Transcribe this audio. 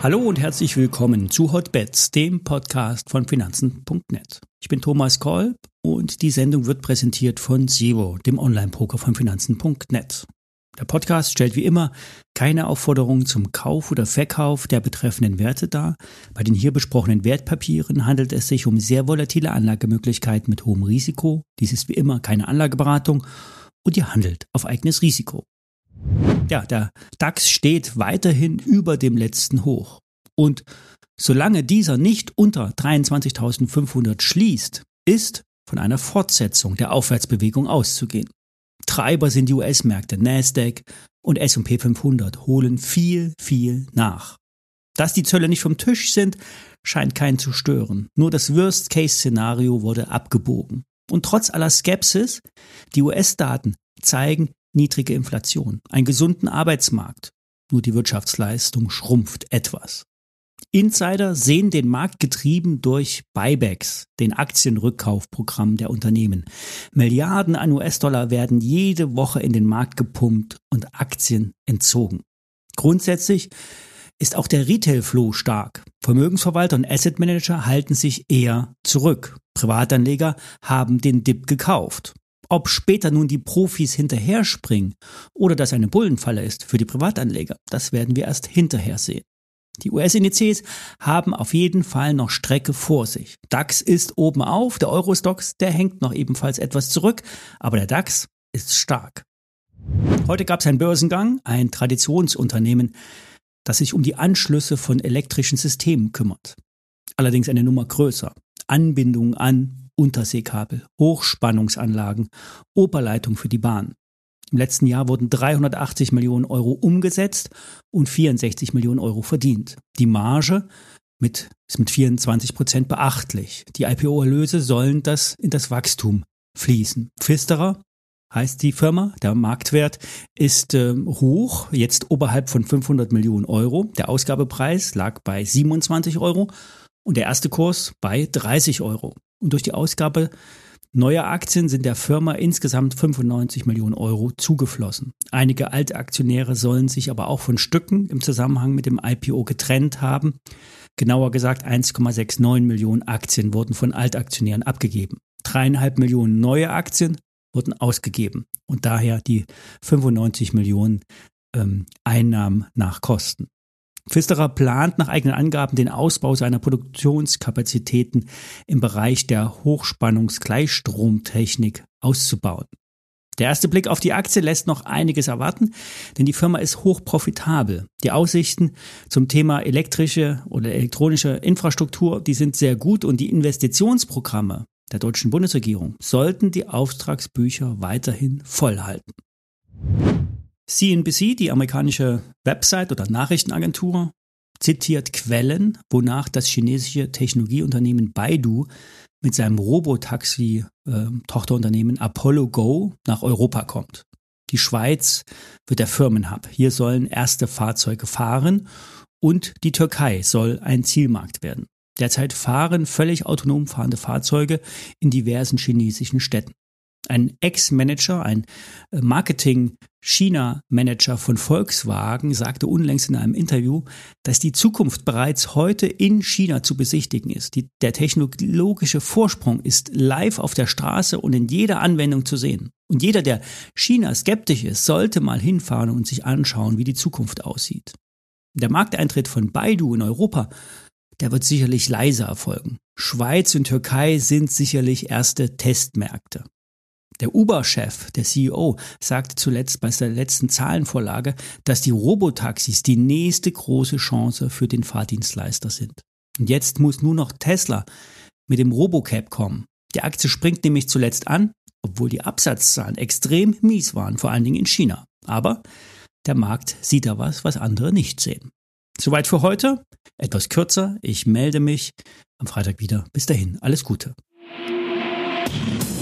Hallo und herzlich willkommen zu Hotbets, dem Podcast von Finanzen.net. Ich bin Thomas Kolb und die Sendung wird präsentiert von Zero, dem Online-Poker von Finanzen.net. Der Podcast stellt wie immer keine Aufforderung zum Kauf oder Verkauf der betreffenden Werte dar. Bei den hier besprochenen Wertpapieren handelt es sich um sehr volatile Anlagemöglichkeiten mit hohem Risiko. Dies ist wie immer keine Anlageberatung und ihr handelt auf eigenes Risiko. Ja, der DAX steht weiterhin über dem letzten Hoch. Und solange dieser nicht unter 23.500 schließt, ist von einer Fortsetzung der Aufwärtsbewegung auszugehen. Treiber sind die US-Märkte Nasdaq und S&P 500 holen viel nach. Dass die Zölle nicht vom Tisch sind, scheint keinen zu stören. Nur das Worst-Case-Szenario wurde abgebogen. Und trotz aller Skepsis, die US-Daten zeigen niedrige Inflation, einen gesunden Arbeitsmarkt. Nur die Wirtschaftsleistung schrumpft etwas. Insider sehen den Markt getrieben durch Buybacks, den Aktienrückkaufprogramm der Unternehmen. Milliarden an US-Dollar werden jede Woche in den Markt gepumpt und Aktien entzogen. Grundsätzlich ist auch der Retail-Flow stark. Vermögensverwalter und Asset-Manager halten sich eher zurück. Privatanleger haben den Dip gekauft. Ob später nun die Profis hinterher springen oder das eine Bullenfalle ist für die Privatanleger, das werden wir erst hinterher sehen. Die US-Indizes haben auf jeden Fall noch Strecke vor sich. DAX ist oben auf, der Euro-Stoxx, der hängt noch ebenfalls etwas zurück, aber der DAX ist stark. Heute gab es einen Börsengang, ein Traditionsunternehmen, das sich um die Anschlüsse von elektrischen Systemen kümmert. Allerdings eine Nummer größer. Anbindungen an Unterseekabel, Hochspannungsanlagen, Oberleitung für die Bahn. Im letzten Jahr wurden 380 Millionen Euro umgesetzt und 64 Millionen Euro verdient. Die Marge ist mit 24% beachtlich. Die IPO-Erlöse sollen in das Wachstum fließen. Pfisterer heißt die Firma, der Marktwert ist hoch, jetzt oberhalb von 500 Millionen Euro. Der Ausgabepreis lag bei 27 Euro und der erste Kurs bei 30 Euro. Und durch die Ausgabe neuer Aktien sind der Firma insgesamt 95 Millionen Euro zugeflossen. Einige alte Aktionäre sollen sich aber auch von Stücken im Zusammenhang mit dem IPO getrennt haben. Genauer gesagt 1,69 Millionen Aktien wurden von Altaktionären abgegeben. 3,5 Millionen neue Aktien wurden ausgegeben und daher die 95 Millionen Einnahmen nach Kosten. Pfisterer plant nach eigenen Angaben den Ausbau seiner Produktionskapazitäten im Bereich der Hochspannungsgleichstromtechnik auszubauen. Der erste Blick auf die Aktie lässt noch einiges erwarten, denn die Firma ist hochprofitabel. Die Aussichten zum Thema elektrische oder elektronische Infrastruktur, die sind sehr gut und die Investitionsprogramme der deutschen Bundesregierung sollten die Auftragsbücher weiterhin voll halten. CNBC, die amerikanische Website oder Nachrichtenagentur, zitiert Quellen, wonach das chinesische Technologieunternehmen Baidu mit seinem Robotaxi-Tochterunternehmen Apollo Go nach Europa kommt. Die Schweiz wird der Firmenhub. Hier sollen erste Fahrzeuge fahren und die Türkei soll ein Zielmarkt werden. Derzeit fahren völlig autonom fahrende Fahrzeuge in diversen chinesischen Städten. Ein Ex-Manager, ein Marketing-China-Manager von Volkswagen sagte unlängst in einem Interview, dass die Zukunft bereits heute in China zu besichtigen ist. Der technologische Vorsprung ist live auf der Straße und in jeder Anwendung zu sehen. Und jeder, der China skeptisch ist, sollte mal hinfahren und sich anschauen, wie die Zukunft aussieht. Der Markteintritt von Baidu in Europa, der wird sicherlich leiser erfolgen. Schweiz und Türkei sind sicherlich erste Testmärkte. Der Uber-Chef, der CEO, sagte zuletzt bei der letzten Zahlenvorlage, dass die Robotaxis die nächste große Chance für den Fahrdienstleister sind. Und jetzt muss nur noch Tesla mit dem Robocab kommen. Die Aktie springt nämlich zuletzt an, obwohl die Absatzzahlen extrem mies waren, vor allen Dingen in China. Aber der Markt sieht da was andere nicht sehen. Soweit für heute. Etwas kürzer. Ich melde mich am Freitag wieder. Bis dahin. Alles Gute.